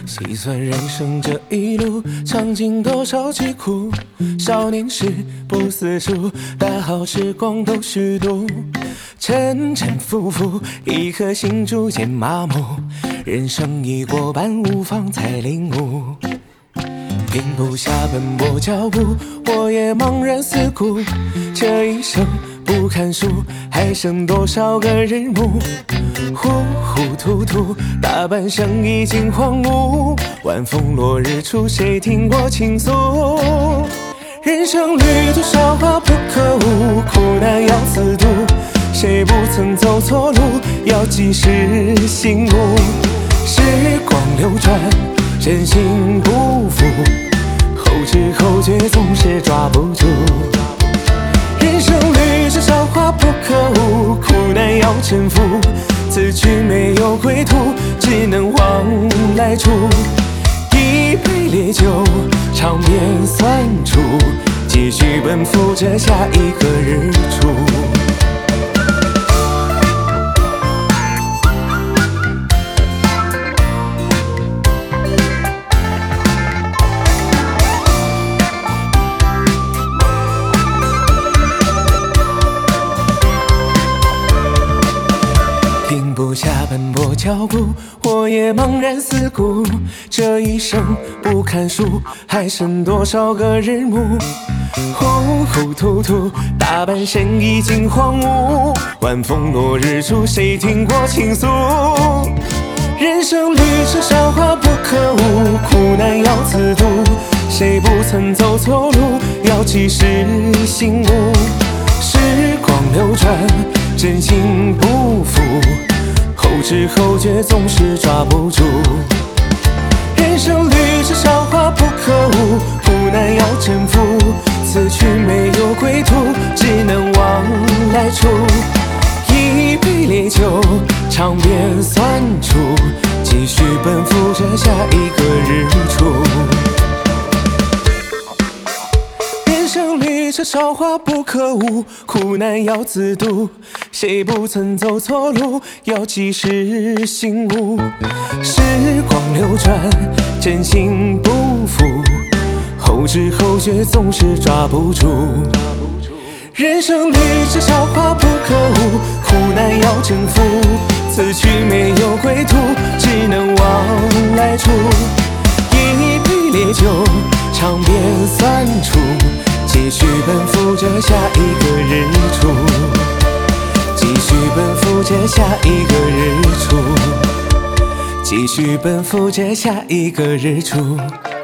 细算人生这一路，尝尽多少疾苦。少年时不思蜀，大好时光都虚度。沉沉浮浮，一颗心逐渐麻木。人生已过半，无妨才领悟。停不下奔波脚步，我也茫然四顾。这一生不看书，还剩多少个日暮？糊糊涂涂，大半生已经荒芜。晚风落日出，谁听过倾诉？人生旅途韶华不可无，苦难要自渡。谁不曾走错路，要及时醒悟。时光流转，真心不负，后知后觉总是抓不住。人生旅程韶华不可无，苦难要沉浮。此去没有归途，只能往来处。一杯烈酒，场面算出，继续奔赴着下一个日出。停不下奔波脚步，我也茫然四顾。这一生不看书，还剩多少个日暮？糊糊涂涂，大半生已经荒芜。晚风落日出，谁听过倾诉？人生旅程韶华不可无，苦难要自渡。谁不曾走错路，要及时醒悟。时光流转，真心不负，后知后觉总是抓不住。人生旅程韶华不可无，苦难要征服。此去没有归途，只能往来处。一杯烈酒，场面算出，继续奔赴着下一个日出。人生旅程韶华不可无，苦难要自渡。谁不曾走错路，要及时醒悟。时光流转，真心不负，后知后觉总是抓不住。人生旅程韶华不可无，苦难要征服。此去没有归途，只能往来处。一杯烈酒，场面算出，继续奔赴着下一个日出。继续奔赴着下一个日出。继续奔赴着下一个日出。